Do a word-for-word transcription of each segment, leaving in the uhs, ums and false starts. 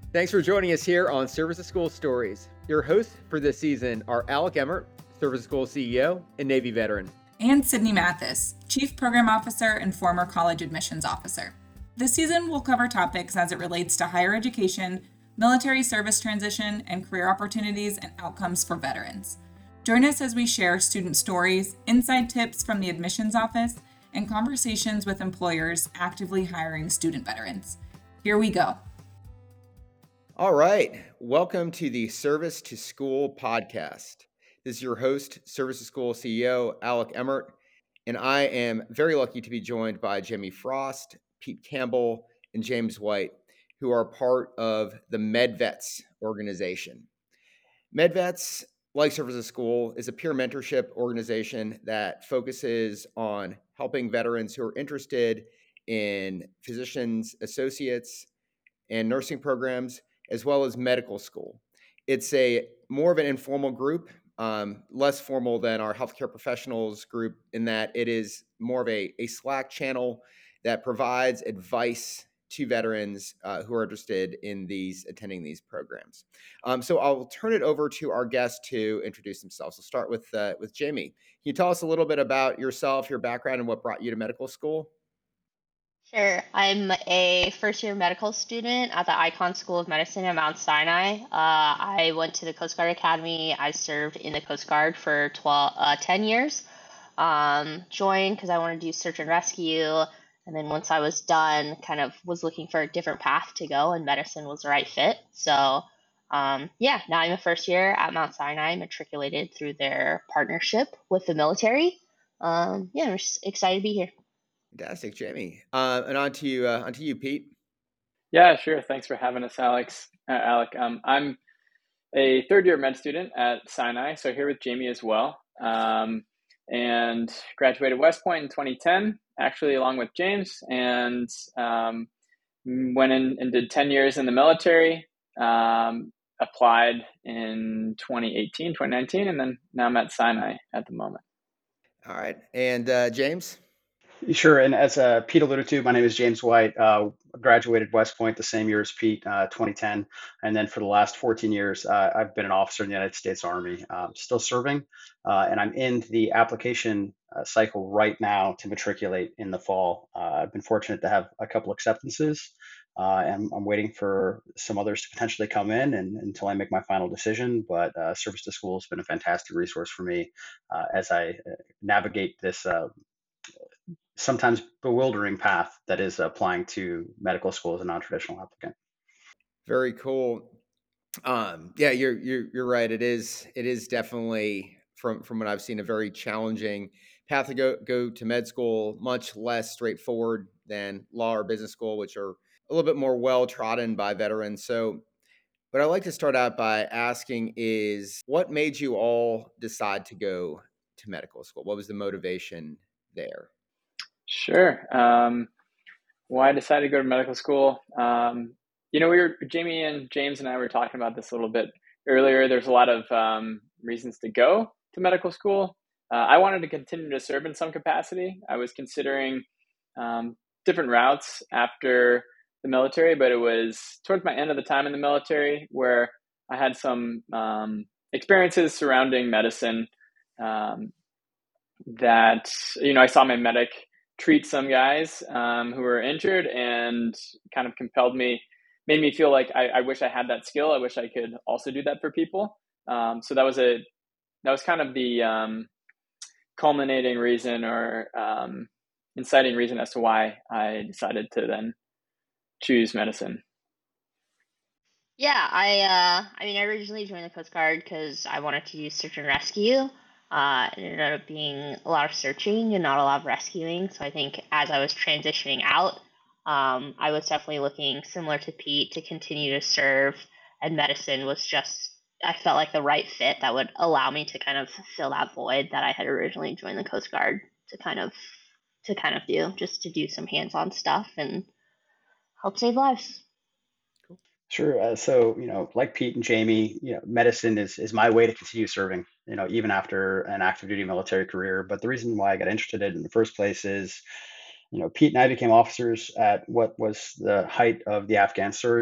Thanks for joining us here on Service to School Stories. Your hosts for this season are Alec Emmert, Service to School C E O and Navy veteran, and Sydney Mathis, Chief Program Officer and former college admissions officer. This season will cover topics as it relates to higher education, military service transition, and career opportunities and outcomes for veterans. Join us as we share student stories, inside tips from the admissions office, and conversations with employers actively hiring student veterans. Here we go. All right. Welcome to the Service to School podcast. This is your host, Service to School C E O, Alec Emmert, and I am very lucky to be joined by Jamie Frost, Pete Campbell, and James White, who are part of the MedVets organization. MedVets, like Service to School, is a peer mentorship organization that focuses on helping veterans who are interested in physicians, associates, and nursing programs, as well as medical school. It's a more of an informal group, um, less formal than our healthcare professionals group, in that it is more of a, a Slack channel that provides advice to veterans uh, who are interested in these attending these programs. Um, so I'll turn it over to our guests to introduce themselves. We'll start with uh, with Jamie. Can you tell us a little bit about yourself, your background, and what brought you to medical school? Sure. I'm a first year medical student at the Icahn School of Medicine at Mount Sinai. Uh, I went to the Coast Guard Academy. I served in the Coast Guard for twelve, uh, ten years. Um, joined because I wanted to do search and rescue. And then once I was done, kind of was looking for a different path to go, and medicine was the right fit. So, um, yeah, now I'm a first year at Mount Sinai, matriculated through their partnership with the military. Um, yeah, I'm just excited to be here. Fantastic, Jamie. Uh, and on to you, uh, on to you, Pete. Yeah, sure. Thanks for having us, Alex. Uh, Alec. Um, I'm a third year med student at Sinai, so here with Jamie as well. Um, and graduated West Point in twenty ten, actually along with James, and um, went in and did ten years in the military. Um, applied in twenty eighteen, twenty nineteen, and then now I'm at Sinai at the moment. All right, and uh, James. Sure. And as uh, Pete alluded to, my name is James White. Uh, graduated West Point the same year as Pete, uh, twenty ten. And then for the last fourteen years, uh, I've been an officer in the United States Army, um, still serving. Uh, and I'm in the application uh, cycle right now to matriculate in the fall. Uh, I've been fortunate to have a couple acceptances. Uh, and I'm waiting for some others to potentially come in and, until I make my final decision. But uh, Service to School has been a fantastic resource for me uh, as I uh, navigate this uh, sometimes bewildering path that is applying to medical school as a non-traditional applicant. Very cool. Um, yeah, you're you're you're right. It is it is definitely from from what I've seen a very challenging path to go go to med school. Much less straightforward than law or business school, which are a little bit more well trodden by veterans. So, what I'd like to start out by asking is, what made you all decide to go to medical school? What was the motivation there? Sure. Um, why I decided to go to medical school. Um, you know, we were, Jamie and James and I were talking about this a little bit earlier. There's a lot of um, reasons to go to medical school. Uh, I wanted to continue to serve in some capacity. I was considering um, different routes after the military, but it was towards my end of the time in the military where I had some um, experiences surrounding medicine um, that, you know, I saw my medic treat some guys um, who were injured, and kind of compelled me, made me feel like I, I wish I had that skill. I wish I could also do that for people. Um, so that was a, that was kind of the um, culminating reason or um, inciting reason as to why I decided to then choose medicine. Yeah, I uh, I mean, I originally joined the Coast Guard because I wanted to use search and rescue. Uh, it ended up being a lot of searching and not a lot of rescuing. So I think as I was transitioning out, um, I was definitely looking, similar to Pete, to continue to serve. And medicine was just, I felt like the right fit that would allow me to kind of fill that void that I had originally joined the Coast Guard to kind of to kind of do, just to do some hands-on stuff and help save lives. Sure. Uh, so, you know, like Pete and Jamie, you know, medicine is is my way to continue serving, you know, even after an active duty military career. But the reason why I got interested in it in the first place is, you know, Pete and I became officers at what was the height of the Afghan surge.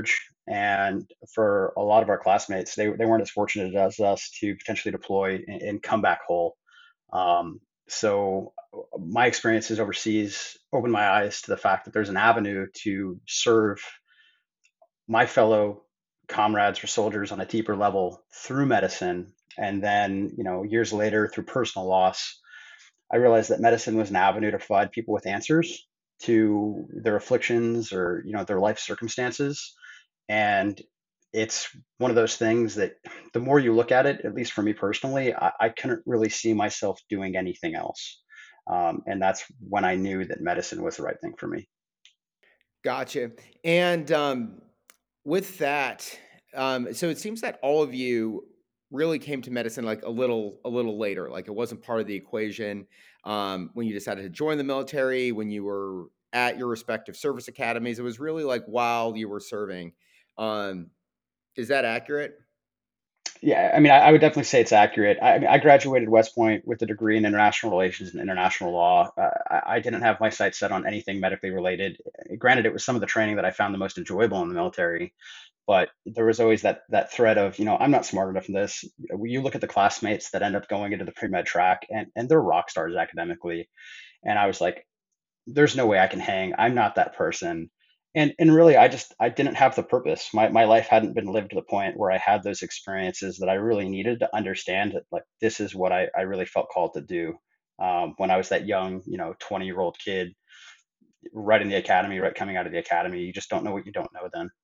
And for a lot of our classmates, they, they weren't as fortunate as us to potentially deploy and, and come back whole. Um, so my experiences overseas opened my eyes to the fact that there's an avenue to serve my fellow comrades or soldiers on a deeper level through medicine. And then, you know, years later, through personal loss, I realized that medicine was an avenue to provide people with answers to their afflictions or, you know, their life circumstances. And it's one of those things that the more you look at it, at least for me personally, I, I couldn't really see myself doing anything else. Um, and that's when I knew that medicine was the right thing for me. Gotcha. And um, with that, um, so it seems that all of you really came to medicine like a little a little later. Like it wasn't part of the equation um, when you decided to join the military, when you were at your respective service academies. It was really like while you were serving. Um, is that accurate? Yeah, I mean, I, I would definitely say it's accurate. I, I mean, I graduated West Point with a degree in international relations and international law. Uh, I, I didn't have my sights set on anything medically related. Granted, it was some of the training that I found the most enjoyable in the military, but there was always that that thread of, you know, I'm not smart enough in this. You look at the classmates that end up going into the pre-med track, and and they're rock stars academically, and I was like, there's no way I can hang. I'm not that person. And and really I just I didn't have the purpose. My my life hadn't been lived to the point where I had those experiences that I really needed to understand that like this is what I, I really felt called to do. Um, when I was that young, you know, twenty year old kid right in the academy, right coming out of the academy, you just don't know what you don't know then.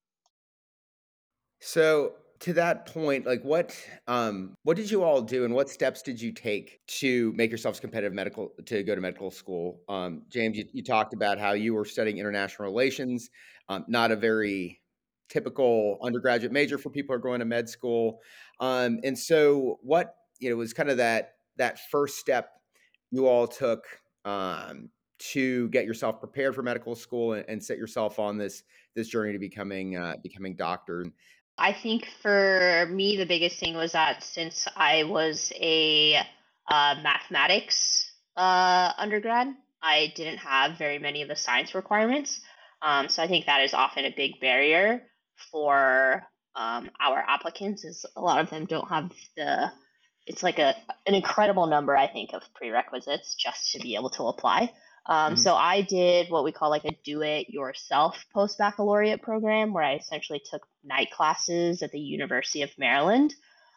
So to that point, like what um what did you all do and what steps did you take to make yourselves competitive medical to go to medical school? Um, James, you, you talked about how you were studying international relations, um, not a very typical undergraduate major for people who are going to med school. Um, and so what, you know, was kind of that that first step you all took um to get yourself prepared for medical school and, and set yourself on this this journey to becoming uh, becoming doctor. I think for me, the biggest thing was that since I was a uh, mathematics uh, undergrad, I didn't have very many of the science requirements. Um, so I think that is often a big barrier for um, our applicants, is a lot of them don't have the, it's like a an incredible number, I think, of prerequisites just to be able to apply. Um, Mhm. so I did what we call like a do it yourself post baccalaureate program where I essentially took night classes at the University of Maryland.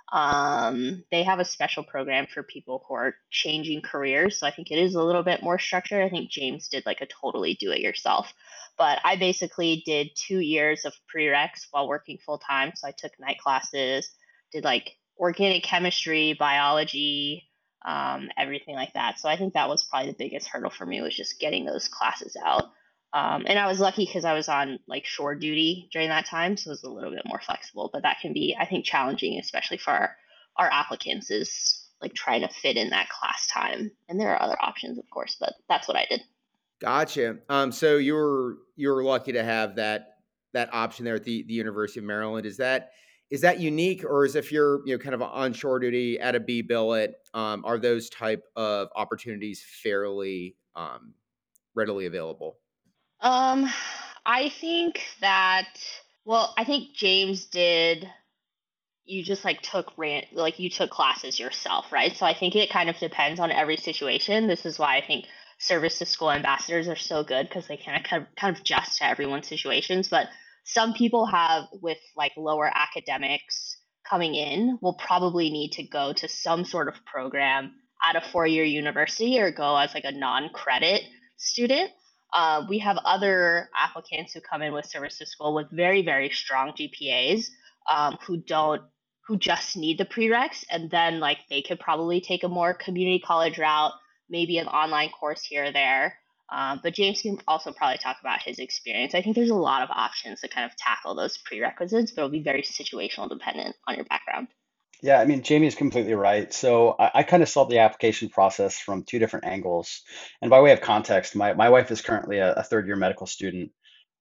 Um, they have a special program for people who are changing careers. So I think it is a little bit more structured. I think James did like a totally do it yourself. But I basically did two years of prereqs while working full time. So I took night classes, did like organic chemistry, biology, um, everything like that. So I think that was probably the biggest hurdle for me, was just getting those classes out. Um, and I was lucky because I was on like shore duty during that time, so it was a little bit more flexible. But that can be, I think, challenging, especially for our, our applicants, is like trying to fit in that class time. And there are other options, of course, but that's what I did. Gotcha. Um, so you were you were lucky to have that that option there at the the University of Maryland. Is that is that unique, or is if you're you know kind of on shore duty at a B billet, um, are those type of opportunities fairly um, readily available? Um, I think that, well, I think James did, you just like took ran like you took classes yourself, right? So I think it kind of depends on every situation. This is why I think service to school ambassadors are so good, because they can kind of kind of adjust to everyone's situations. But some people have, with like lower academics coming in, will probably need to go to some sort of program at a four-year university or go as like a non-credit student. Uh, we have other applicants who come in with service to school with very, very strong G P As, um, who don't who just need the prereqs, and then like they could probably take a more community college route, maybe an online course here or there. Um, but James can also probably talk about his experience. I think there's a lot of options to kind of tackle those prerequisites, but it'll be very situational dependent on your background. Yeah, I mean, Jamie is completely right. So I, I kind of saw the application process from two different angles. And by way of context, my, my wife is currently a, a third year medical student.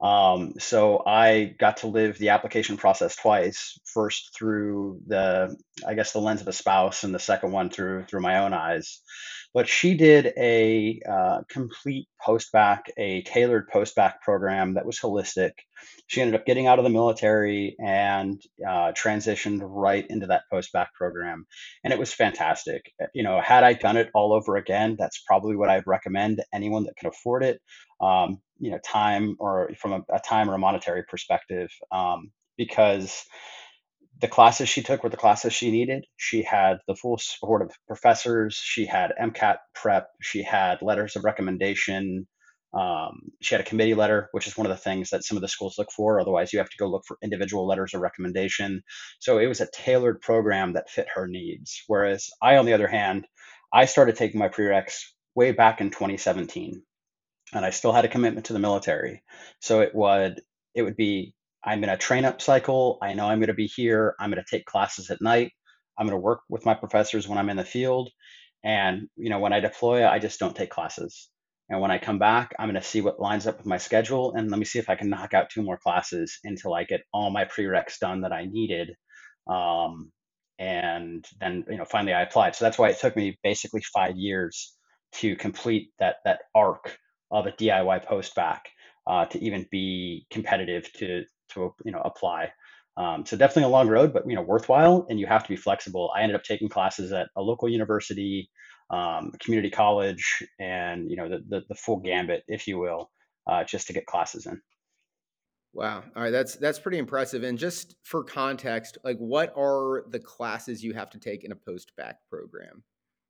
Um, so I got to live the application process twice. First through the, I guess, the lens of a spouse, and the second one through through my own eyes. But she did a uh, complete post-bac, a tailored post-bac program that was holistic. She ended up getting out of the military and uh, transitioned right into that post-bac program, and it was fantastic. You know, had I done it all over again, that's probably what I'd recommend to anyone that can afford it. Um, you know, time, or from a, a time or a monetary perspective, um, because the classes she took were the classes she needed. She had the full support of professors. She had MCAT prep. She had letters of recommendation. Um, she had a committee letter, which is one of the things that some of the schools look for. Otherwise, you have to go look for individual letters of recommendation. So it was a tailored program that fit her needs. Whereas I, on the other hand, I started taking my prereqs way back in twenty seventeen, and I still had a commitment to the military. So it would it would be, I'm in a train up cycle. I know I'm going to be here. I'm going to take classes at night. I'm going to work with my professors when I'm in the field. And you know, when I deploy, I just don't take classes. And when I come back, I'm going to see what lines up with my schedule, and let me see if I can knock out two more classes until I get all my prereqs done that I needed. Um, and then, you know, finally I applied. So that's why it took me basically five years to complete that that arc of a D I Y post-bac, uh, to even be competitive to to you know apply. Um, so definitely a long road, but you know worthwhile, and you have to be flexible. I ended up taking classes at a local university, um, a community college, and you know the, the the full gambit, if you will, uh, just to get classes in. Wow. All right. That's that's pretty impressive. And just for context, like what are the classes you have to take in a post-bac program?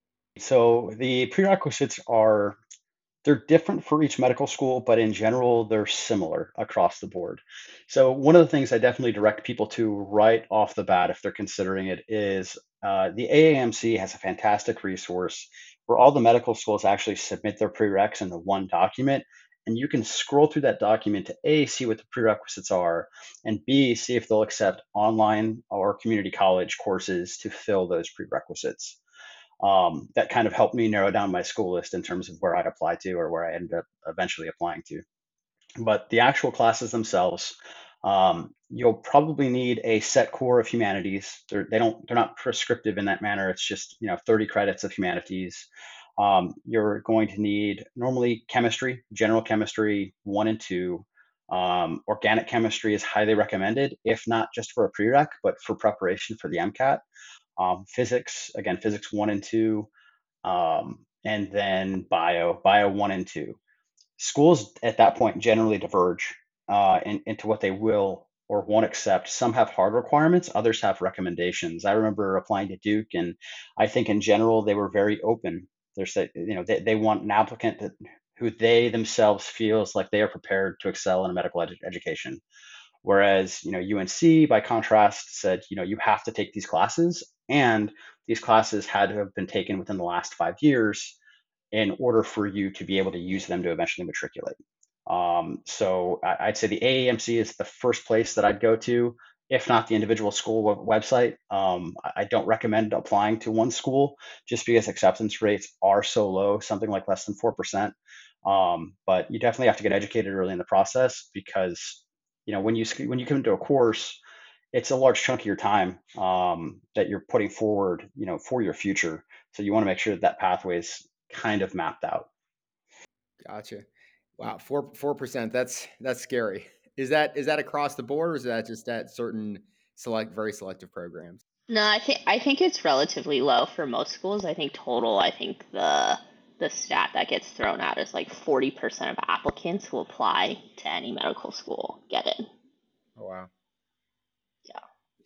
So the prerequisites are, they're different for each medical school, but in general, they're similar across the board. So one of the things I definitely direct people to right off the bat, if they're considering it, is uh, the A A M C has a fantastic resource where all the medical schools actually submit their prereqs into one document. And you can scroll through that document to A, see what the prerequisites are, and B, see if they'll accept online or community college courses to fill those prerequisites. Um, that kind of helped me narrow down my school list in terms of where I'd apply to, or where I ended up eventually applying to. But the actual classes themselves, um, you'll probably need a set core of humanities. They're, they don't, they're not prescriptive in that manner. It's just, you know, thirty credits of humanities. Um, you're going to need normally chemistry, general chemistry, one and two. Um, organic chemistry is highly recommended, if not just for a prereq, but for preparation for the MCAT. Um, physics, again, physics one and two, um, and then bio, bio one and two. Schools at that point generally diverge uh, in, into what they will or won't accept. Some have hard requirements, others have recommendations. I remember applying to Duke, and I think in general they were very open. They're say, you know, they, they want an applicant that who they themselves feels like they are prepared to excel in a medical ed- education. Whereas, you know, U N C, by contrast, said, you know, you have to take these classes, and these classes had to have been taken within the last five years in order for you to be able to use them to eventually matriculate. Um, so I, I'd say the A A M C is the first place that I'd go to, if not the individual school web- website. Um, I I don't recommend applying to one school just because acceptance rates are so low, something like less than four percent. Um, but you definitely have to get educated early in the process, because you know when you sc- when you come into a course, it's a large chunk of your time um, that you're putting forward, you know, for your future. So you want to make sure that that pathway is kind of mapped out. Gotcha. Wow, four four percent. That's that's scary. Is that is that across the board, or is that just at certain select, very selective programs? No, I think I think it's relatively low for most schools. I think total, I think the the stat that gets thrown out is like forty percent of applicants who apply to any medical school get in. Oh wow. Yeah.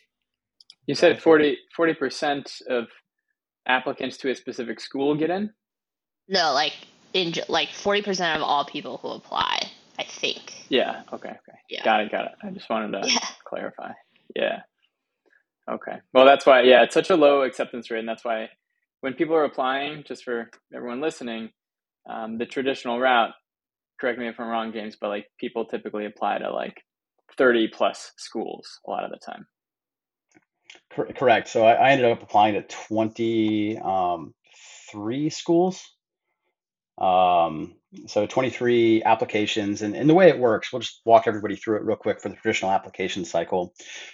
You said Gotcha. forty percent of applicants to a specific school get in? No, like in ge- like forty percent of all people who apply, I think. Yeah. Okay. Okay. Yeah. Got it. Got it. I just wanted to Yeah. clarify. Yeah. Okay. Well, that's why, yeah, it's such a low acceptance rate. And that's why when people are applying, just for everyone listening, um, the traditional route, correct me if I'm wrong, James, but like people typically apply to like thirty plus schools a lot of the time. Cor- correct. So I, I ended up applying to twenty-three schools. Um, so twenty-three applications, and, and the way it works, we'll just walk everybody through it real quick for the traditional application cycle.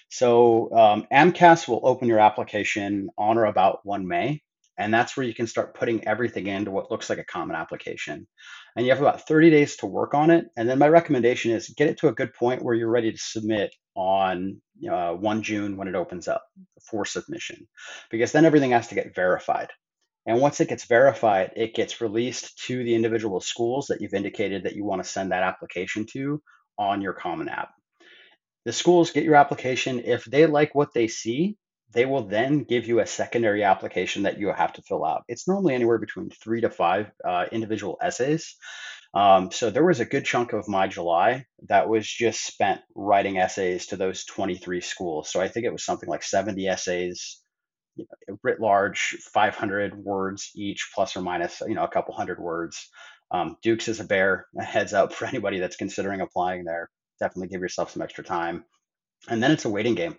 So um, AMCAS will open your application on or about first May, and that's where you can start putting everything into what looks like a common application. And you have about thirty days to work on it. And then my recommendation is get it to a good point where you're ready to submit on uh, first June when it opens up for submission, because then everything has to get verified. And once it gets verified, it gets released to the individual schools that you've indicated that you want to send that application to on your Common App. The schools get your application. If they like what they see, they will then give you a secondary application that you have to fill out. It's normally anywhere between three to five uh, individual essays. Um, so there was a good chunk of my July that was just spent writing essays to those twenty-three schools. So I think it was something like seventy essays, you know, writ large, five hundred words each, plus or minus, you know, a couple hundred words. Um, Dukes is a bear. A heads up for anybody that's considering applying there. Definitely give yourself some extra time. And then it's a waiting game.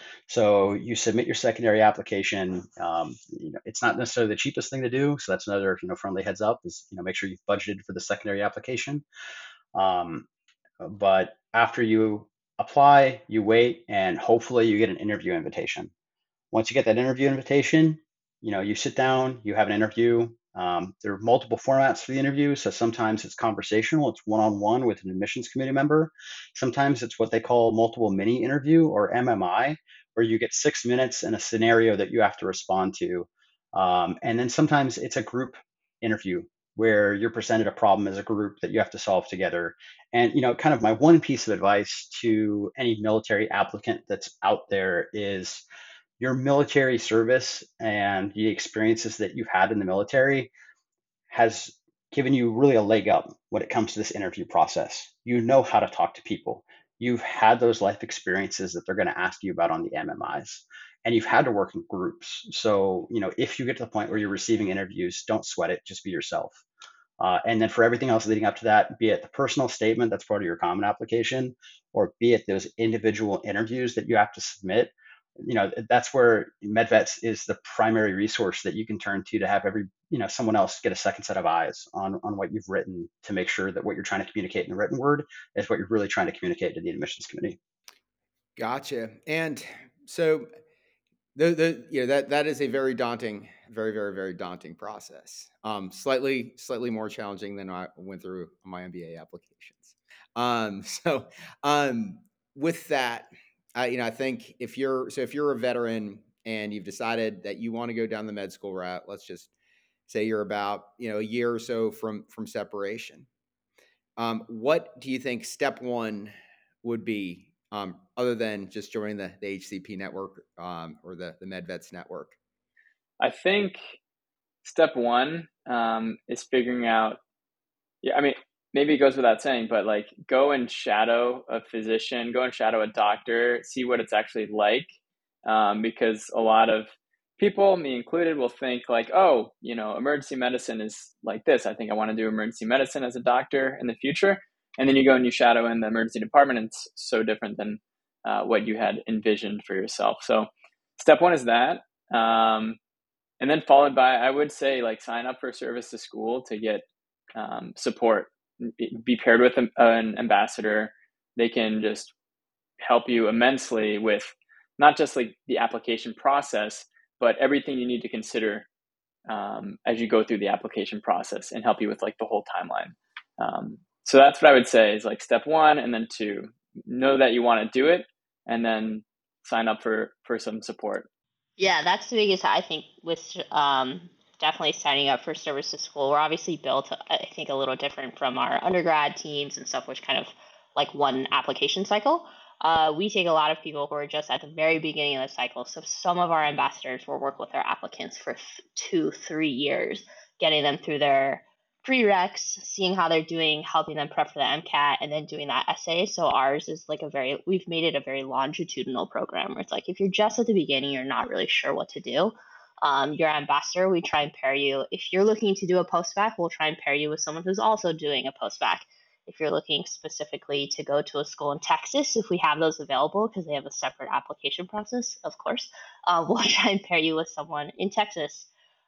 So you submit your secondary application. Um, you know, it's not necessarily the cheapest thing to do. So that's another, you know, friendly heads up is, you know, make sure you've budgeted for the secondary application. Um, but after you apply, you wait, and hopefully you get an interview invitation. Once you get that interview invitation, you know, you sit down, you have an interview. Um, there are multiple formats for the interview. So sometimes it's conversational, it's one-on-one with an admissions committee member. Sometimes it's what they call multiple mini interview, or M M I, where you get six minutes in a scenario that you have to respond to. Um, and then sometimes it's a group interview where you're presented a problem as a group that you have to solve together. And, you know, kind of my one piece of advice to any military applicant that's out there is your military service and the experiences that you've had in the military has given you really a leg up when it comes to this interview process. You know how to talk to people. You've had those life experiences that they're going to ask you about on the M M Is, and you've had to work in groups. So, you know, if you get to the point where you're receiving interviews, don't sweat it, just be yourself. Uh, and then for everything else leading up to that, be it the personal statement that's part of your common application, or be it those individual interviews that you have to submit, you know, that's where MedVets is the primary resource that you can turn to to have every, you know, someone else get a second set of eyes on, on what you've written, to make sure that what you're trying to communicate in the written word is what you're really trying to communicate to the admissions committee. Gotcha. And so the, the, you know, that, that is a very daunting, very, very, very daunting process. Um, slightly, slightly more challenging than I went through on my M B A applications. Um, so, um, with that, I, you know, I think if you're, so if you're a veteran and you've decided that you want to go down the med school route, let's just say you're about, you know, a year or so from, from separation. Um, what do you think step one would be, um, other than just joining the, the H C P network, um, or the, the MedVets network? I think step one um, is figuring out, yeah, I mean, maybe it goes without saying, but like go and shadow a physician, go and shadow a doctor, see what it's actually like. Um, because a lot of people, me included, will think like, oh, you know, emergency medicine is like this. I think I want to do emergency medicine as a doctor in the future. And then you go and you shadow in the emergency department, and it's so different than uh, what you had envisioned for yourself. So step one is that. Um, and then followed by, I would say, like, sign up for service to school to get um, support. Be paired with an, an ambassador. They can just help you immensely with not just like the application process, but everything you need to consider um, as you go through the application process, and help you with like the whole timeline. Um, so that's what I would say is like step one, and then two, know that you want to do it, and then sign up for, for some support. Yeah, that's the biggest, I think, with um, definitely signing up for service to school. We're obviously built, I think, a little different from our undergrad teams and stuff, which kind of like one application cycle. Uh, we take a lot of people who are just at the very beginning of the cycle. So some of our ambassadors will work with our applicants for th- two, three years, getting them through their prereqs, seeing how they're doing, helping them prep for the MCAT, and then doing that essay. So ours is like a very, we've made it a very longitudinal program where it's like, if you're just at the beginning, you're not really sure what to do. Um, your ambassador, we try and pair you. If you're looking to do a post-bac, we'll try and pair you with someone who's also doing a post-bac. If you're looking specifically to go to a school in Texas, if we have those available, because they have a separate application process, of course, uh, we'll try and pair you with someone in Texas.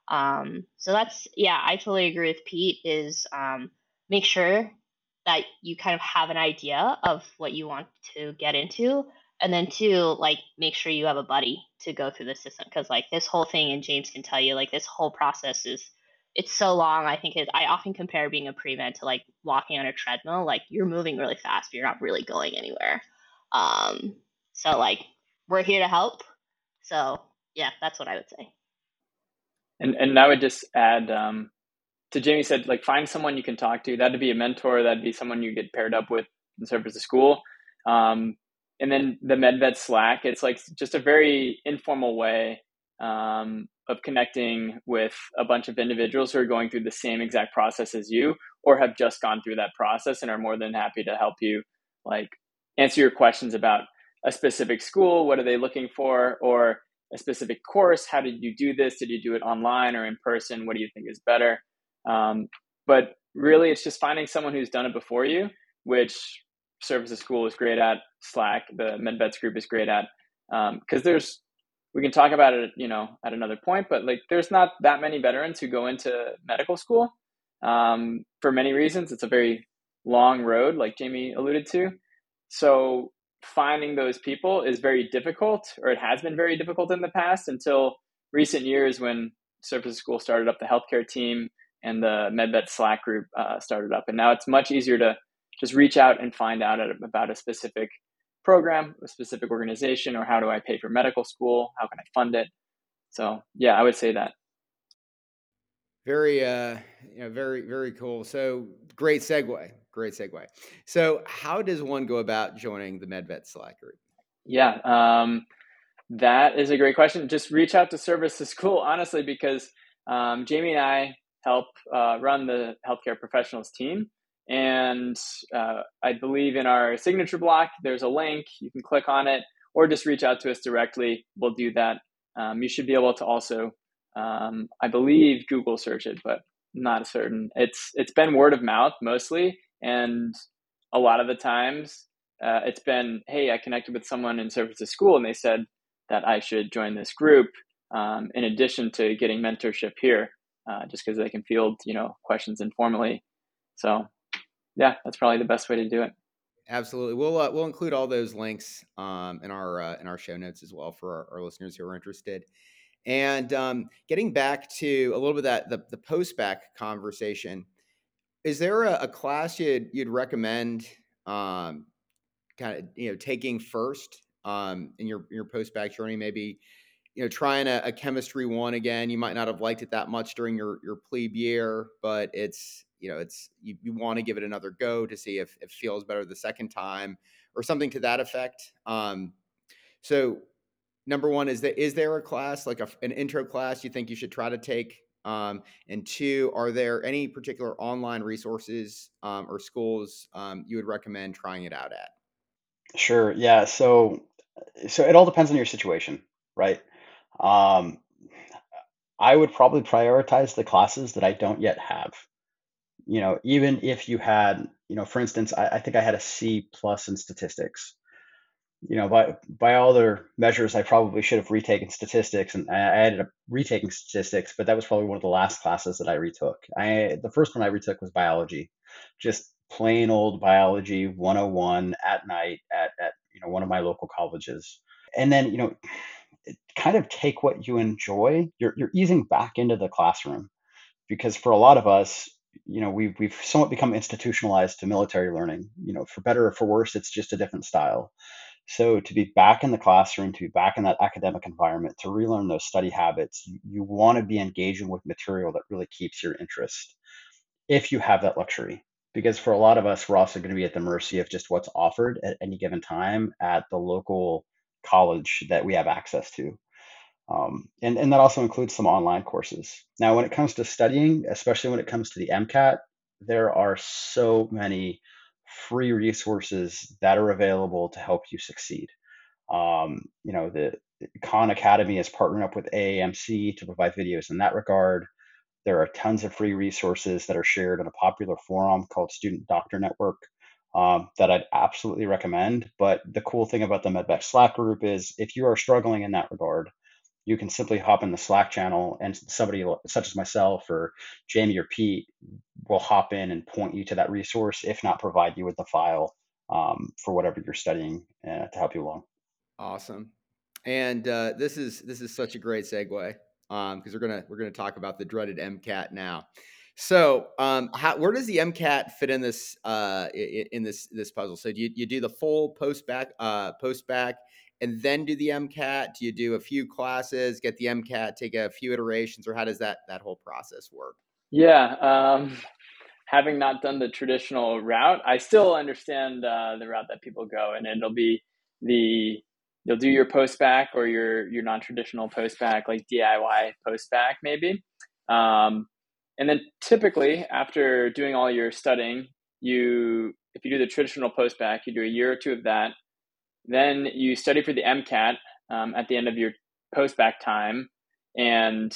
Um, so that's, yeah, I totally agree with Pete is um, make sure that you kind of have an idea of what you want to get into. And then two, like make sure you have a buddy to go through the system. Cause like this whole thing, and James can tell you, like this whole process is, it's so long. I think it, I often compare being a pre-med to like walking on a treadmill. Like you're moving really fast, but you're not really going anywhere. Um, so like we're here to help. So yeah, that's what I would say. And and I would just add um, to Jamie said, like find someone you can talk to. That'd be a mentor. That'd be someone you get paired up with in service of school. Um, and then the MedVet Slack, it's like just a very informal way um, of connecting with a bunch of individuals who are going through the same exact process as you, or have just gone through that process and are more than happy to help you, like answer your questions about a specific school. What are they looking for? Or a specific course. How did you do this? Did you do it online or in person? What do you think is better? Um, but really, it's just finding someone who's done it before you, which Service of School is great at. Slack, the MedVets group is great at, because um, there's, we can talk about it, you know, at another point, but like there's not that many veterans who go into medical school um, for many reasons. It's a very long road, like Jamie alluded to. So finding those people is very difficult, or it has been very difficult in the past until recent years when Service of School started up the healthcare team and the MedVet Slack group uh, started up. And now it's much easier to just reach out and find out about a specific program, a specific organization, or how do I pay for medical school? How can I fund it? So yeah, I would say that. Very, uh, you know, very, very cool. So great segue. Great segue. So how does one go about joining the MedVet Slack group? Yeah, um, that is a great question. Just reach out to Service of School, honestly, because um, Jamie and I help uh, run the healthcare professionals team. And uh, I believe in our signature block, there's a link. You can click on it or just reach out to us directly. We'll do that. Um, you should be able to also, um, I believe, Google search it, but not certain. It's It's been word of mouth mostly. And a lot of the times uh, it's been, hey, I connected with someone in Service of School and they said that I should join this group um, in addition to getting mentorship here, uh, just because they can field, you know, questions informally. So yeah, that's probably the best way to do it. Absolutely. We'll uh, we'll include all those links um, in our uh, in our show notes as well for our, our listeners who are interested. And um, getting back to a little bit of that the, the post-bac conversation, is there a, a class you'd you'd recommend um, kind of you know taking first um, in your your post-bac journey? Maybe you know trying a, a chemistry one again. You might not have liked it that much during your your plebe year, but it's you know it's you, you want to give it another go to see if it feels better the second time or something to that effect. Um, so number one is that is there a class like a, an intro class you think you should try to take? Um, and two, are there any particular online resources um, or schools um, you would recommend trying it out at? Sure. Yeah. So, so it all depends on your situation, right? Um, I would probably prioritize the classes that I don't yet have. You know, even if you had, you know, for instance, I, I think I had a C plus in statistics. You know, by by all other measures, I probably should have retaken statistics, and I I ended up retaking statistics, but that was probably one of the last classes that I retook. I the first one I retook was biology, just plain old biology one oh one at night at at you know one of my local colleges. And then, you know, kind of take what you enjoy. You're you're easing back into the classroom because for a lot of us, you know, we've we've somewhat become institutionalized to military learning. You know, for better or for worse, it's just a different style. So to be back in the classroom, to be back in that academic environment, to relearn those study habits, you, you want to be engaging with material that really keeps your interest if you have that luxury. Because for a lot of us, we're also going to be at the mercy of just what's offered at any given time at the local college that we have access to. Um, and, and that also includes some online courses. Now, when it comes to studying, especially when it comes to the MCAT, there are so many free resources that are available to help you succeed. Um, you know, the, the Khan Academy is partnering up with A A M C to provide videos in that regard. There are tons of free resources that are shared in a popular forum called Student Doctor Network um, that I'd absolutely recommend. But the cool thing about the MedVet Slack group is if you are struggling in that regard, you can simply hop in the Slack channel, and somebody such as myself or Jamie or Pete will hop in and point you to that resource, if not provide you with the file um, for whatever you're studying uh, to help you along. Awesome. And uh, this is this is such a great segue um, because we're gonna we're gonna talk about the dreaded MCAT now. So, um, how, where does the MCAT fit in this uh, in, in this this puzzle? So, do you, you do the full post back uh, post back and then do the MCAT? Do you do a few classes, get the MCAT, take a few iterations, or how does that that whole process work? Yeah, um, having not done the traditional route, I still understand uh, the route that people go, and it'll be the you'll do your post back or your your non traditional post back, like D I Y post back maybe, um, and then typically after doing all your studying, you if you do the traditional post back, you do a year or two of that, then you study for the MCAT um, at the end of your post back time, and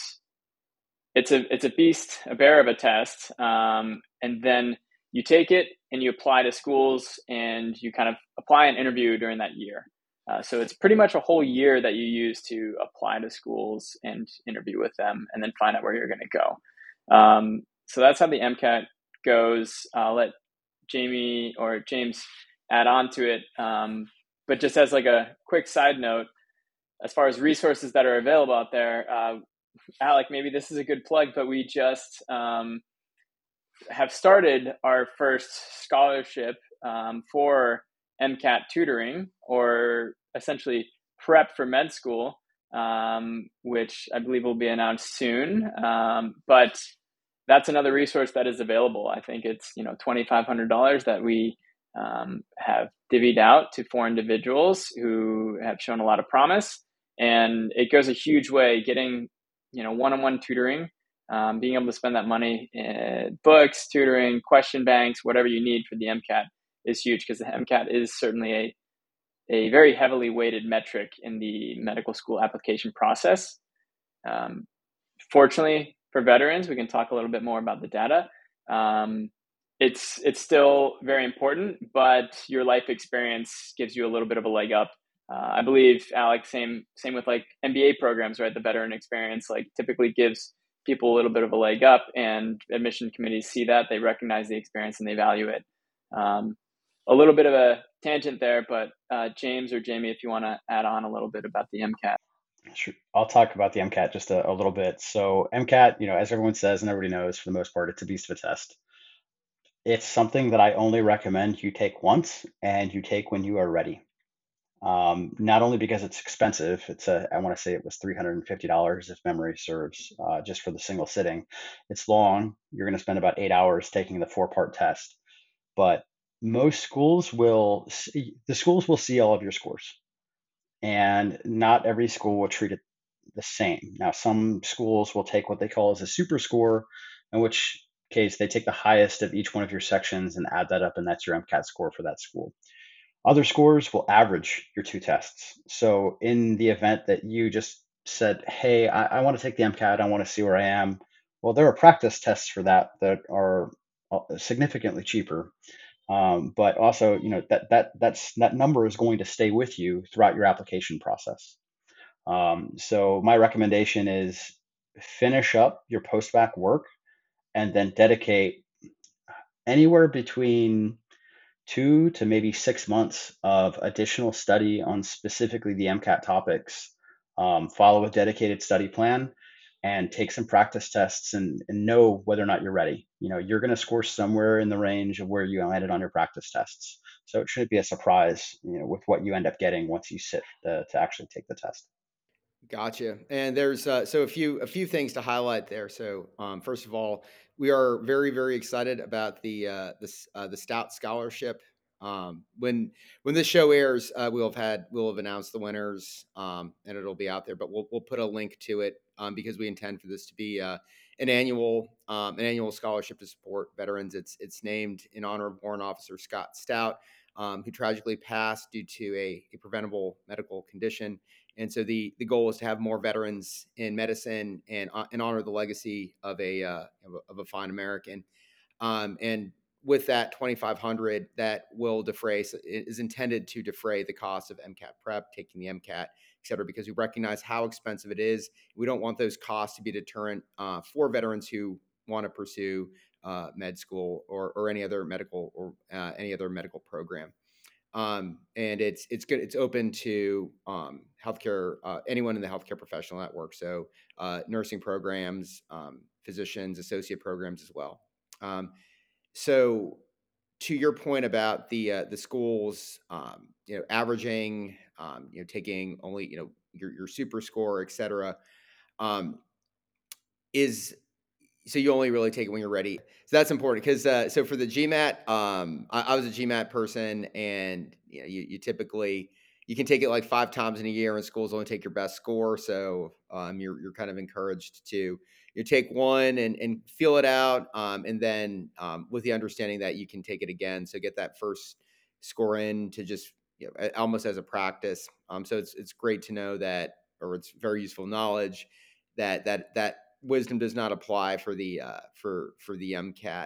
it's a it's a beast, a bear of a test. Um, and then you take it and you apply to schools, and you kind of apply and interview during that year. Uh, so it's pretty much a whole year that you use to apply to schools and interview with them, and then find out where you're going to go. Um, so that's how the MCAT goes. I'll let Jamie or James add on to it. Um, but just as like a quick side note, as far as resources that are available out there, uh, Alec, maybe this is a good plug, but we just um, have started our first scholarship um, for MCAT tutoring, or essentially prep for med school, um, which I believe will be announced soon. Um, but that's another resource that is available. I think it's, you know, twenty-five hundred dollars that we um, have divvied out to four individuals who have shown a lot of promise. And it goes a huge way getting, you know, one-on-one tutoring, um, being able to spend that money in books, tutoring, question banks, whatever you need for the MCAT is huge, because the MCAT is certainly a, a very heavily weighted metric in the medical school application process. Um, fortunately for veterans, we can talk a little bit more about the data. Um, it's, it's still very important, but your life experience gives you a little bit of a leg up. Uh, I believe, Alex, same same with like M B A programs, right? The veteran experience like typically gives people a little bit of a leg up, and admission committees see that, they recognize the experience, and they value it. Um, a little bit of a tangent there, but uh, James or Jamie, if you want to add on a little bit about the MCAT. Sure. I'll talk about the MCAT just a, a little bit. So MCAT, you know, as everyone says and everybody knows, for the most part, it's a beast of a test. It's something that I only recommend you take once, and you take when you are ready. Um, not only because it's expensive, it's a, I want to say it was three hundred fifty dollars if memory serves, uh, just for the single sitting. It's long. You're going to spend about eight hours taking the four part test, but most schools will see, the schools will see all of your scores, and not every school will treat it the same. Now, some schools will take what they call as a super score, in which case they take the highest of each one of your sections and add that up, and that's your MCAT score for that school. Other scores will average your two tests. So in the event that you just said, hey, I, I want to take the MCAT, I want to see where I am, well, there are practice tests for that that are significantly cheaper. Um, but also, you know, that that that's that number is going to stay with you throughout your application process. Um, so my recommendation is finish up your post-bac work, and then dedicate anywhere between two to maybe six months of additional study on specifically the MCAT topics. Um, follow a dedicated study plan, and take some practice tests, and, and know whether or not you're ready. You know, you're going to score somewhere in the range of where you landed on your practice tests. So it shouldn't be a surprise, you know, with what you end up getting once you sit to, to actually take the test. Gotcha. And there's uh, so a few a few things to highlight there. So um, first of all, we are very very excited about the uh, this uh, the Stout Scholarship. Um, when when this show airs, uh, we'll have had we'll have announced the winners, um, and it'll be out there. But we'll we'll put a link to it um, because we intend for this to be uh, an annual um, an annual scholarship to support veterans. It's it's named in honor of Warrant Officer Scott Stout, um, who tragically passed due to a, a preventable medical condition. And so the the goal is to have more veterans in medicine, and uh, and honor the legacy of a, uh, of a of a fine American. Um, and with that twenty-five hundred, that will defray, is intended to defray the cost of MCAT prep, taking the MCAT, et cetera, because we recognize how expensive it is. We don't want those costs to be a deterrent uh, for veterans who want to pursue uh, med school or, or any other medical or uh, any other medical program. Um, and it's it's good. It's open to um, healthcare, uh, anyone in the healthcare professional network. So uh, nursing programs, um, physicians, associate programs as well. Um, so to your point about the uh, the schools, um, you know, averaging, um, you know, taking only, you know, your your super score, et cetera, um, is so you only really take it when you're ready. So that's important because uh, so for the GMAT, um, I, I was a GMAT person, and you know, you, you typically you can take it like five times in a year, and schools only take your best score. So um, you're you're kind of encouraged to you take one and and feel it out, um, and then um, with the understanding that you can take it again. So get that first score in to just you know, almost as a practice. Um, so it's it's great to know that, or it's very useful knowledge that that that wisdom does not apply for the uh, for for the MCAT.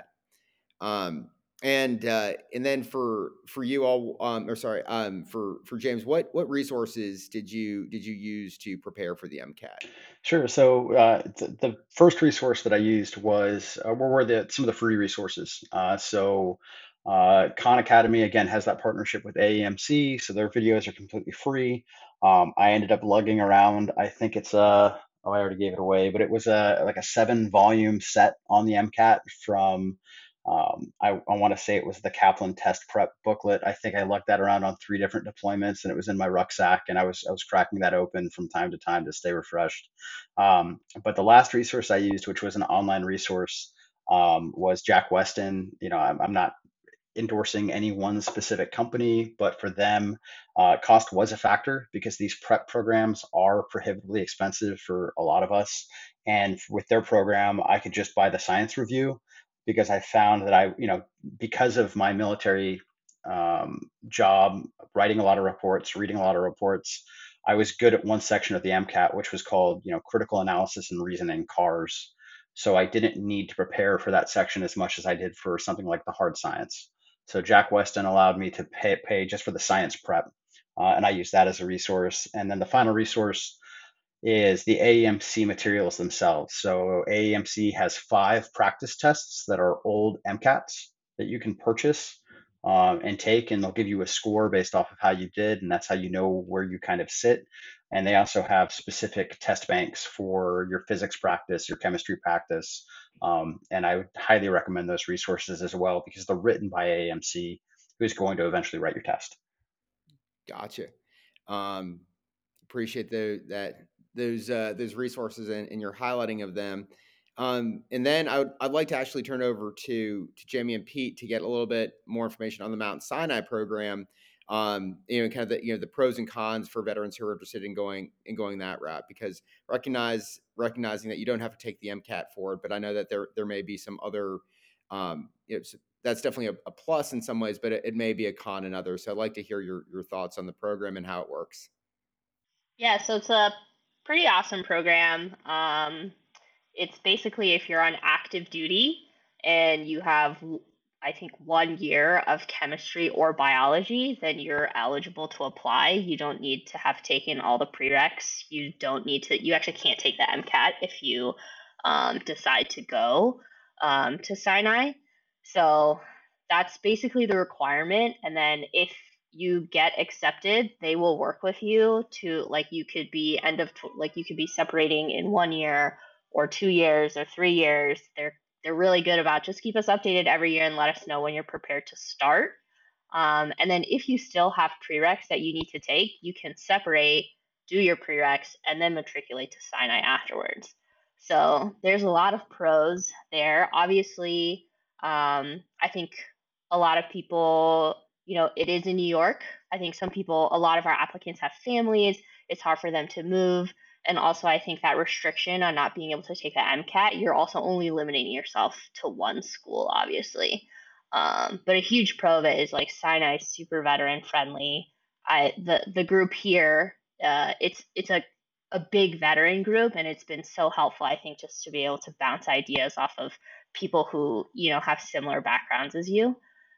Um, and uh, and then for for you all, um, or sorry, um, for for James, what what resources did you did you use to prepare for the MCAT? Sure. So uh, th- the first resource that I used was uh, were were the some of the free resources. Uh, so uh, Khan Academy again has that partnership with A E M C, so their videos are completely free. Um, I ended up lugging around. I think it's a oh I already gave it away, but it was a like a seven volume set on the MCAT from. Um, I, I want to say it was the Kaplan test prep booklet. I think I lugged that around on three different deployments, and it was in my rucksack, and I was I was cracking that open from time to time to stay refreshed. Um, but the last resource I used, which was an online resource, um, was Jack Weston. You know, I'm, I'm not endorsing any one specific company, but for them, uh, cost was a factor because these prep programs are prohibitively expensive for a lot of us. And with their program, I could just buy the science review because I found that I, you know, because of my military um, job, writing a lot of reports, reading a lot of reports, I was good at one section of the MCAT, which was called, you know, critical analysis and reasoning, CARS. So I didn't need to prepare for that section as much as I did for something like the hard science. So Jack Weston allowed me to pay, pay just for the science prep, uh, and I used that as a resource. And then the final resource is the A E M C materials themselves. So A E M C has five practice tests that are old MCATs that you can purchase um, and take, and they'll give you a score based off of how you did, and that's how you know where you kind of sit. And they also have specific test banks for your physics practice, your chemistry practice, um, and I would highly recommend those resources as well because they're written by A E M C, who's going to eventually write your test. Gotcha. Um, appreciate the, that those uh, those resources and, and your highlighting of them. Um, and then I would, I'd like to actually turn over to to Jamie and Pete to get a little bit more information on the Mount Sinai program. Um, you know, kind of the you know the pros and cons for veterans who are interested in going in going that route. Because recognize recognizing that you don't have to take the MCAT for it, but I know that there there may be some other um, you know, that's definitely a, a plus in some ways, but it, it may be a con in others. So I'd like to hear your your thoughts on the program and how it works. Yeah, so it's a pretty awesome program. Um, it's basically if you're on active duty and you have, I think, one year of chemistry or biology, then you're eligible to apply. You don't need to have taken all the prereqs. You don't need to, you actually can't take the MCAT if you um, decide to go um, to Sinai. So that's basically the requirement. And then if you get accepted, they will work with you to, like, you could be end of tw- like you could be separating in one year or two years or three years. They're they're really good about just keep us updated every year and let us know when you're prepared to start. Um, and then if you still have prereqs that you need to take, you can separate, do your prereqs, and then matriculate to Sinai afterwards. So there's a lot of pros there. Obviously, um, I think a lot of people, you know, it is in New York. I think some people, a lot of our applicants have families. It's hard for them to move. And also, I think that restriction on not being able to take the MCAT, you're also only limiting yourself to one school, obviously. Um, but a huge pro of it is like Sinai is super veteran friendly. I the the group here, uh, it's it's a a big veteran group, and it's been so helpful. I think just to be able to bounce ideas off of people who, you know, have similar backgrounds as you.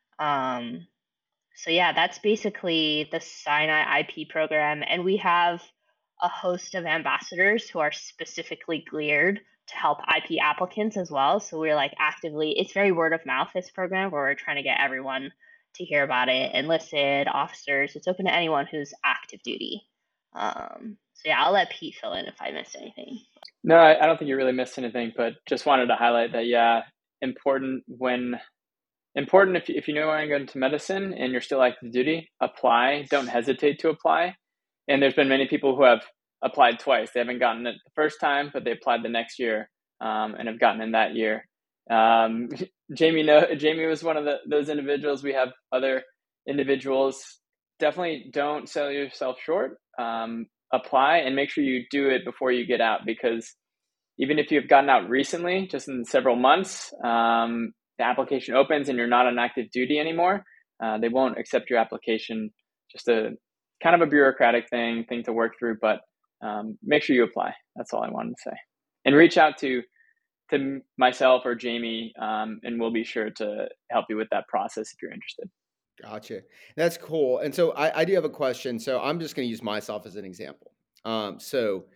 Um, so yeah, that's basically the Sinai I P program. And we have a host of ambassadors who are specifically geared to help I P applicants as well. So we're like actively, it's very word of mouth, this program, where we're trying to get everyone to hear about it, enlisted, officers. It's open to anyone who's active duty. Um, so yeah, I'll let Pete fill in if I missed anything. No, I, I don't think you really missed anything, but just wanted to highlight that, yeah, important when important if, if you know you want to go into medicine and you're still active duty, apply. Don't hesitate to apply. And there's been many people who have applied twice. They haven't gotten it the first time, but they applied the next year um, and have gotten in that year. Um, Jamie, no, Jamie was one of the, those individuals. We have other individuals. Definitely don't sell yourself short. Um, apply and make sure you do it before you get out, because even if you've gotten out recently, just in several months, um, the application opens and you're not on active duty anymore, uh, they won't accept your application. Just a kind of a bureaucratic thing, thing to work through, but um, make sure you apply. That's all I wanted to say. And reach out to to myself or Jamie, um, and we'll be sure to help you with that process if you're interested. Gotcha. That's cool. And so I, I do have a question. So I'm just going to use myself as an example. Um, so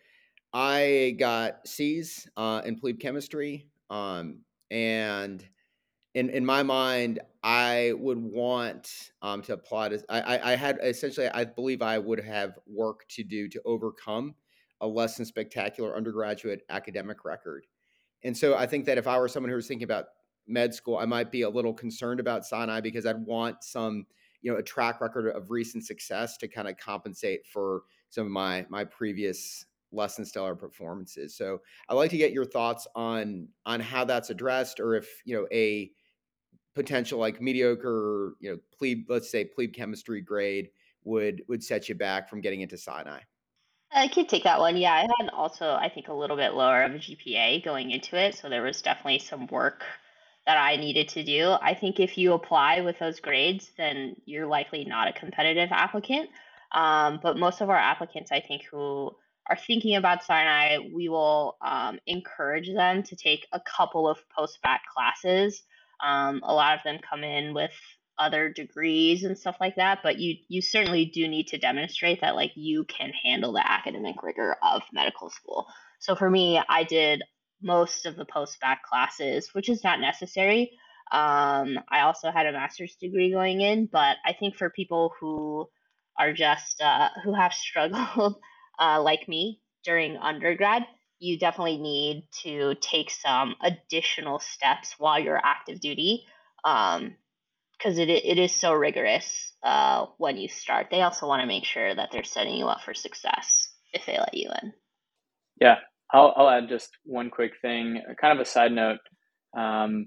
I got C's uh, in plebe chemistry, um, and in in my mind, I would want um, to apply to. I, I I had essentially, I believe I would have work to do to overcome a less than spectacular undergraduate academic record. And so I think that if I were someone who was thinking about med school, I might be a little concerned about Sinai because I'd want some, you know, a track record of recent success to kind of compensate for some of my my previous less than stellar performances. So I'd like to get your thoughts on on how that's addressed, or if, you know, a potential like mediocre, you know, plebe, let's say plebe chemistry grade would would set you back from getting into Sinai. I could take that one. Yeah, I had also, I think, a little bit lower of a G P A going into it, so there was definitely some work that I needed to do. I think if you apply with those grades, then you're likely not a competitive applicant. Um, but most of our applicants, I think, who are thinking about Sinai, we will um, encourage them to take a couple of post-bac classes. Um, a lot of them come in with other degrees and stuff like that, but you you certainly do need to demonstrate that like you can handle the academic rigor of medical school. So for me, I did most of the post-bac classes, which is not necessary. Um, I also had a master's degree going in, but I think for people who are just uh, who have struggled uh, like me during undergrad, you definitely need to take some additional steps while you're active duty. Um, because it it is so rigorous uh, when you start. They also want to make sure that they're setting you up for success if they let you in. Yeah, I'll, I'll add just one quick thing, kind of a side note. Um,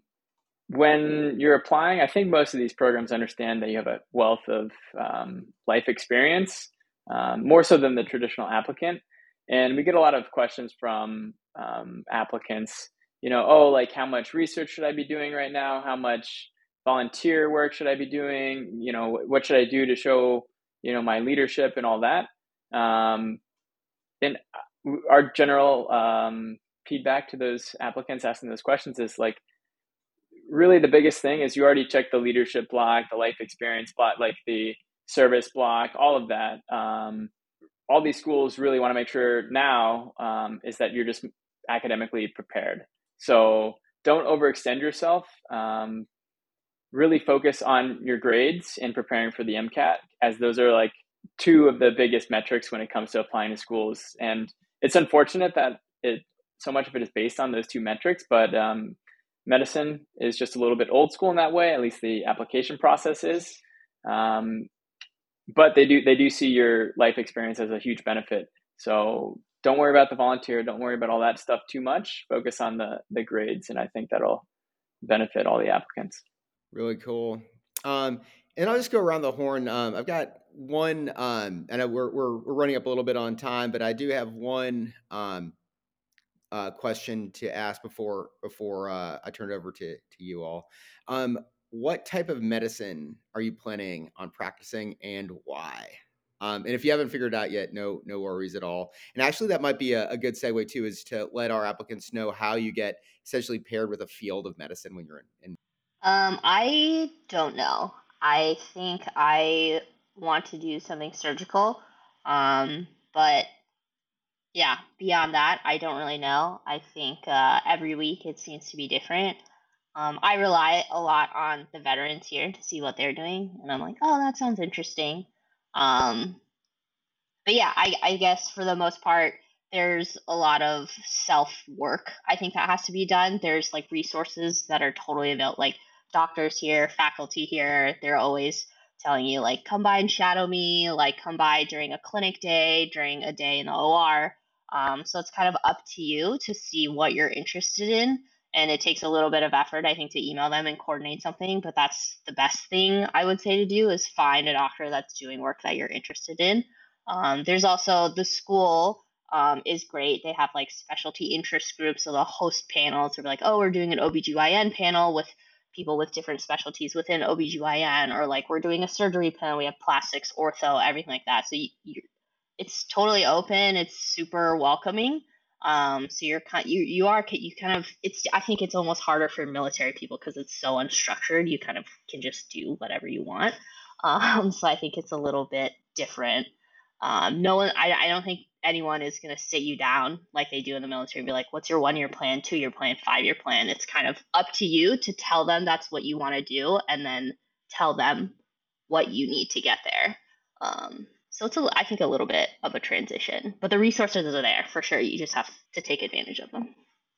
when you're applying, I think most of these programs understand that you have a wealth of um, life experience, um, more so than the traditional applicant. And we get a lot of questions from um, applicants, you know, oh, like how much research should I be doing right now? How much volunteer work should I be doing? You know, what should I do to show, you know, my leadership and all that? Um, and our general um, feedback to those applicants asking those questions is like, really the biggest thing is you already checked the leadership block, the life experience block, like the service block, all of that. Um, all these schools really want to make sure now um, is that you're just academically prepared. So don't overextend yourself. Um, really focus on your grades and preparing for the MCAT, as those are like two of the biggest metrics when it comes to applying to schools. And it's unfortunate that it so much of it is based on those two metrics, but um, medicine is just a little bit old school in that way, at least the application process is. Um, but they do they do see your life experience as a huge benefit. So don't worry about the volunteer, don't worry about all that stuff too much. Focus on the the grades, and I think that'll benefit all the applicants. Really cool. Um, and I'll just go around the horn. Um, I've got one, um, and I, we're, we're we're running up a little bit on time, but I do have one um, uh, question to ask before before uh, I turn it over to to you all. Um, what type of medicine are you planning on practicing, and why? Um, and if you haven't figured it out yet, no, no worries at all. And actually, that might be a, a good segue too, is to let our applicants know how you get essentially paired with a field of medicine when you're in. in Um, I don't know. I think I want to do something surgical. Um, but yeah, beyond that, I don't really know. I think uh, every week it seems to be different. Um, I rely a lot on the veterans here to see what they're doing, and I'm like, oh, that sounds interesting. Um, but yeah, I, I guess for the most part, there's a lot of self work. I think that has to be done. There's like resources that are totally available, like doctors here, faculty here. They're always telling you, like, come by and shadow me, like, come by during a clinic day, during a day in the O R. Um, so it's kind of up to you to see what you're interested in. And it takes a little bit of effort, I think, to email them and coordinate something. But that's the best thing I would say to do is find a doctor that's doing work that you're interested in. Um, there's also the school um, is great. They have like specialty interest groups, so they'll host panels. They're like, oh, we're doing an O B G Y N panel with people with different specialties within O B G Y N, or like we're doing a surgery panel. We have plastics, ortho, everything like that. So you, you, it's totally open. It's super welcoming. Um, so you're kind, you you are you kind of it's I think it's almost harder for military people because it's so unstructured. You kind of can just do whatever you want. Um, so I think it's a little bit different. Um, no one, I, I don't think anyone is going to sit you down like they do in the military and be like, what's your one year plan, two year plan, five year plan? It's kind of up to you to tell them that's what you want to do and then tell them what you need to get there. Um, so it's, a, I think, a little bit of a transition, but the resources are there for sure. You just have to take advantage of them.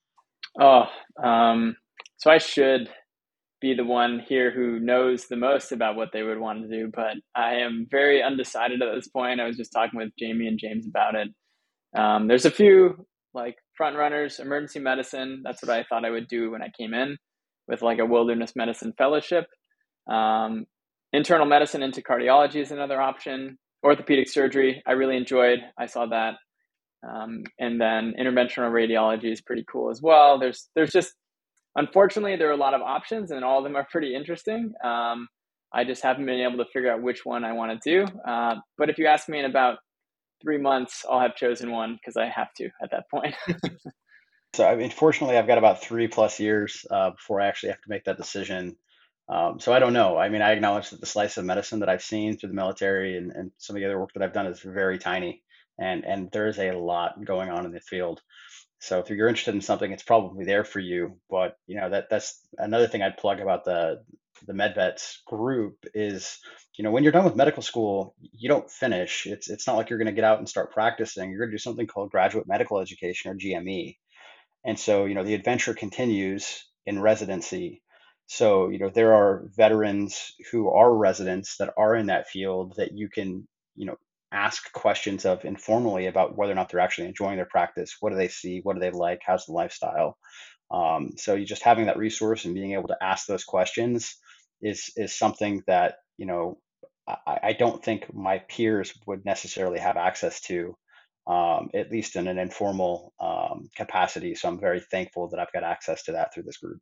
Oh, um, so I should be the one here who knows the most about what they would want to do, but I am very undecided at this point. I was just talking with Jamie and James about it. Um, there's a few like front runners, emergency medicine. That's what I thought I would do when I came in with like a wilderness medicine fellowship. Um, internal medicine into cardiology is another option. Orthopedic surgery, I really enjoyed. I saw that. Um, and then interventional radiology is pretty cool as well. There's, there's just, unfortunately, there are a lot of options and all of them are pretty interesting. Um, I just haven't been able to figure out which one I want to do. Uh, but if you ask me in about three months, I'll have chosen one because I have to at that point. So, I mean, fortunately, I've got about three plus years uh, before I actually have to make that decision. Um, so I don't know. I mean, I acknowledge that the slice of medicine that I've seen through the military and, and some of the other work that I've done is very tiny, and and there's a lot going on in the field. So if you're interested in something, it's probably there for you. But you know that that's another thing I'd plug about the the MedVets group is, you know, when you're done with medical school, you don't finish. It's it's not like you're going to get out and start practicing. You're going to do something called graduate medical education, or G M E. And so, you know, the adventure continues in residency. So, you know, there are veterans who are residents that are in that field that you can, you know, ask questions of informally about whether or not they're actually enjoying their practice. What do they see? What do they like? How's the lifestyle? Um, so you just having that resource and being able to ask those questions is is something that, you know, I, I don't think my peers would necessarily have access to, um, at least in an informal um, capacity. So I'm very thankful that I've got access to that through this group.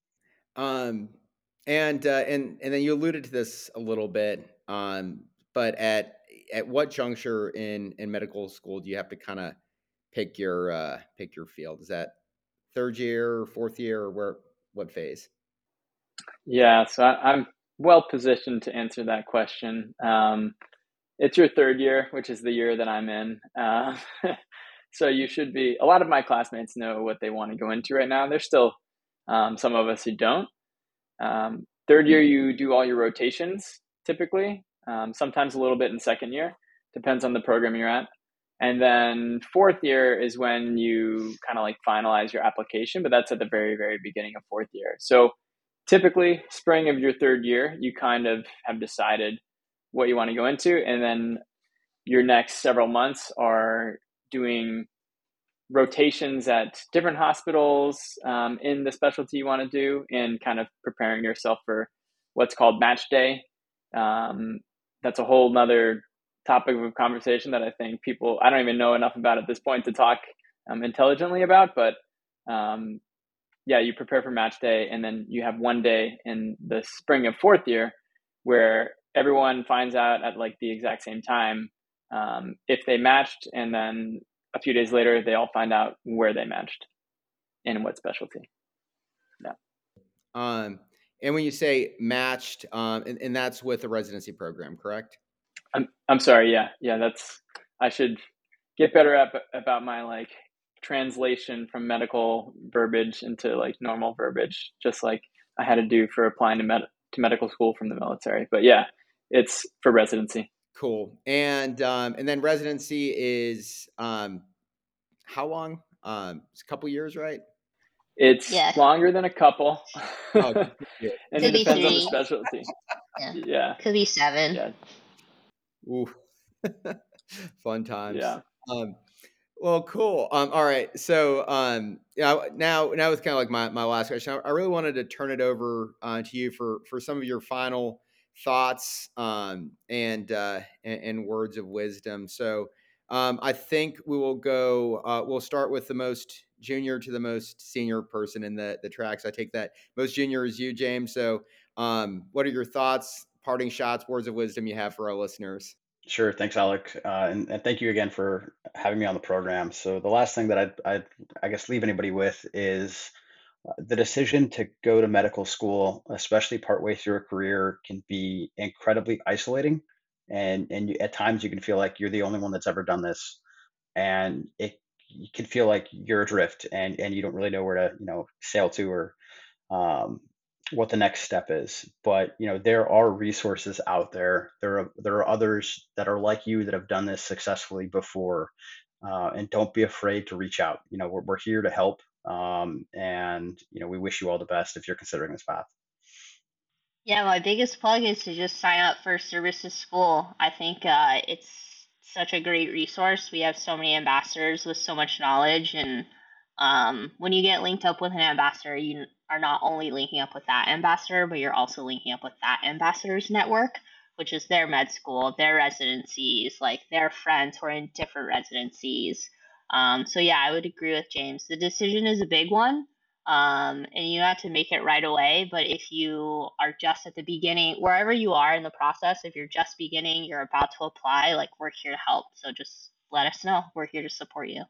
Um, and uh, and and then you alluded to this a little bit, um, but at at what juncture in in medical school do you have to kind of pick your uh, pick your field? Is that third year, fourth year, or where? What phase? Yeah, so I, I'm well positioned to answer that question. Um, it's your third year, which is the year that I'm in. Uh, so you should be, a lot of my classmates know what they want to go into right now. There's still um, some of us who don't. Um, third year, you do all your rotations typically, um, sometimes a little bit in second year, depends on the program you're at. And then fourth year is when you kind of like finalize your application, but that's at the very, very beginning of fourth year. So typically spring of your third year, you kind of have decided what you want to go into. And then your next several months are doing rotations at different hospitals um, in the specialty you want to do, and kind of preparing yourself for what's called match day. Um, that's a whole nother topic of conversation that I think people, I don't even know enough about at this point to talk um, intelligently about, but um, yeah, you prepare for match day, and then you have one day in the spring of fourth year where everyone finds out at like the exact same time um, if they matched, and then a few days later, they all find out where they matched and what specialty. Yeah. Um, and when you say matched, um, and, and that's with the residency program, correct? I'm I'm sorry. Yeah, yeah. That's I should get better at about my like translation from medical verbiage into like normal verbiage, just like I had to do for applying to med to medical school from the military. But yeah, it's for residency. Cool. And um, and then residency is um, how long? Um, it's a couple years, right? It's Yeah. longer than a couple. Oh, and Could it be depends on the three. specialty. Yeah. Yeah. Could be seven. Yeah. Ooh. Fun times. Yeah. Um, well, cool. Um, all right. So um, yeah, now now it's kind of like my, my last question. I, I really wanted to turn it over uh, to you for for some of your final thoughts um, and, uh, and and words of wisdom. So um, I think we will go. Uh, we'll start with the most junior to the most senior person in the the tracks. I take that most junior is you, James. So um, what are your thoughts, parting shots, words of wisdom you have for our listeners? Sure. Thanks, Alec. Uh, and, and thank you again for having me on the program. So the last thing that I'd, I'd I guess, leave anybody with is uh, the decision to go to medical school, especially partway through a career, can be incredibly isolating. And, and you, at times you can feel like you're the only one that's ever done this. And it you can feel like you're adrift and, and you don't really know where to, you know, sail to or um, what the next step is. But you know, there are resources out there. There are there are others that are like you that have done this successfully before, uh, and don't be afraid to reach out. You know, we're we're here to help, um, and you know, we wish you all the best if you're considering this path. Yeah, my biggest plug is to just sign up for Service to School. I think uh, it's such a great resource. We have so many ambassadors with so much knowledge, and um, when you get linked up with an ambassador, you are not only linking up with that ambassador, but you're also linking up with that ambassador's network, which is their med school, their residencies, like their friends who are in different residencies. Um, so yeah, I would agree with James. The decision is a big one, um, and you have to make it right away. But if you are just at the beginning, wherever you are in the process, if you're just beginning, you're about to apply, like we're here to help. So just let us know. We're here to support you.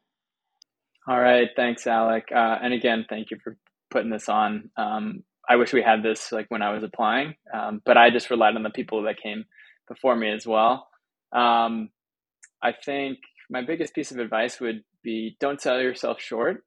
All right. Thanks, Alec. Uh, and again, thank you for putting this on. Um, I wish we had this like when I was applying, um, but I just relied on the people that came before me as well. Um, I think my biggest piece of advice would be don't sell yourself short.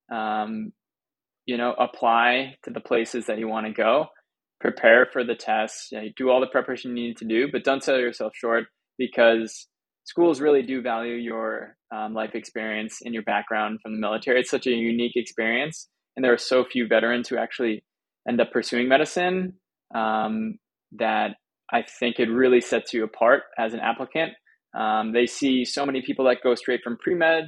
Um, you know, apply to the places that you want to go, prepare for the tests, you know, do all the preparation you need to do, but don't sell yourself short because schools really do value your um, life experience and your background from the military. It's such a unique experience. And there are so few veterans who actually end up pursuing medicine um, that I think it really sets you apart as an applicant. Um, they see so many people that go straight from pre-med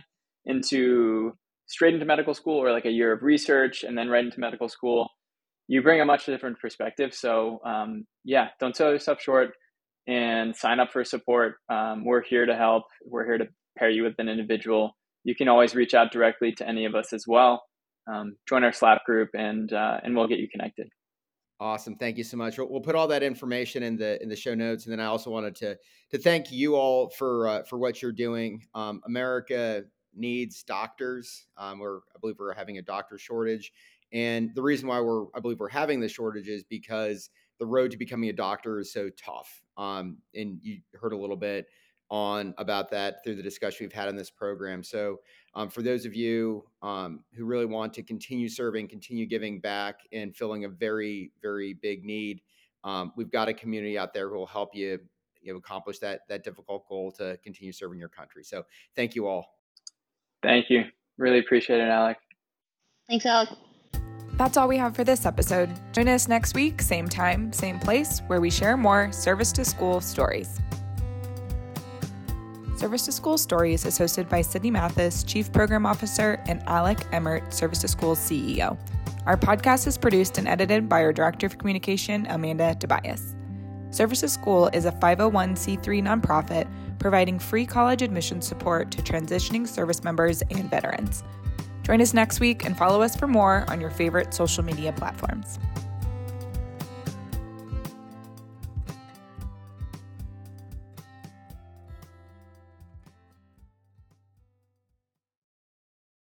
into straight into medical school or like a year of research and then right into medical school. You bring a much different perspective. So um, yeah, don't sell yourself short and sign up for support. Um, we're here to help. We're here to pair you with an individual. You can always reach out directly to any of us as well. Um, join our Slack group and uh, and we'll get you connected. Awesome. Thank you so much. We'll, we'll put all that information in the in the show notes. And then I also wanted to to thank you all for uh, for what you're doing. Um, America needs doctors. Um, we're I believe we're having a doctor shortage. And the reason why we're I believe we're having the shortage is because the road to becoming a doctor is so tough. Um, and you heard a little bit on about that through the discussion we've had in this program. So um, for those of you um, who really want to continue serving, continue giving back and filling a very, very big need, um, we've got a community out there who will help you, you know, accomplish that, that difficult goal to continue serving your country. So thank you all. Thank you. Really appreciate it, Alec. Thanks, Alec. That's all we have for this episode. Join us next week, same time, same place, where we share more Service to School stories. Service to School Stories is hosted by Sydney Mathis, Chief Program Officer, and Alec Emmert, Service to School C E O. Our podcast is produced and edited by our Director of Communication, Amanda Tobias. Service to School is a five oh one c three nonprofit providing free college admission support to transitioning service members and veterans. Join us next week and follow us for more on your favorite social media platforms.